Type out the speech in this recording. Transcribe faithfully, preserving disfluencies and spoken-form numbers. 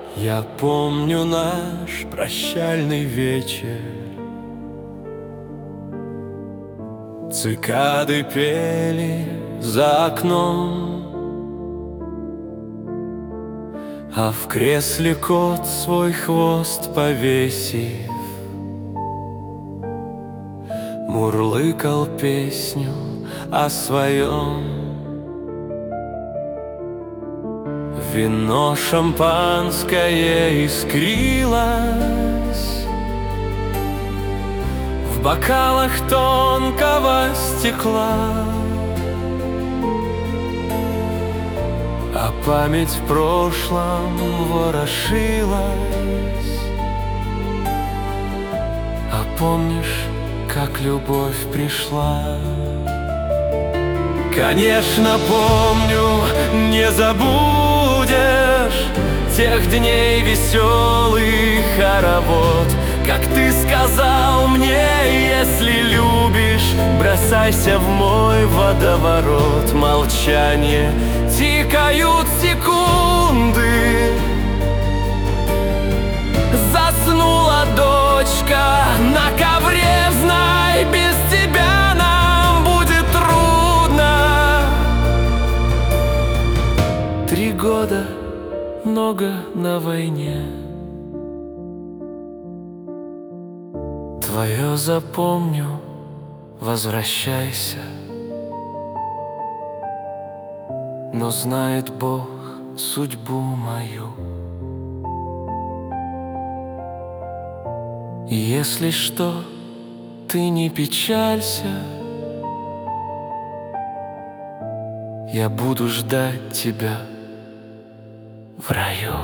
Я помню наш прощальный вечер. Цикады пели за окном, а в кресле кот свой хвост повесив мурлыкал песню о своем. Вино шампанское искрилось в бокалах тонкого стекла, а память в прошлом ворошилась. А помнишь, как любовь пришла? Конечно, помню, не забудешь тех дней веселый хоровод. Как ты сказал мне, если любишь, бросайся в мой водоворот. Молчание, тикают секунды, заснула дочка на ковре. Знай, без тебя нам будет трудно. Три года, много на войне. Твое запомню, возвращайся. Но знает Бог судьбу мою. Если что, ты не печалься, я буду ждать тебя в раю.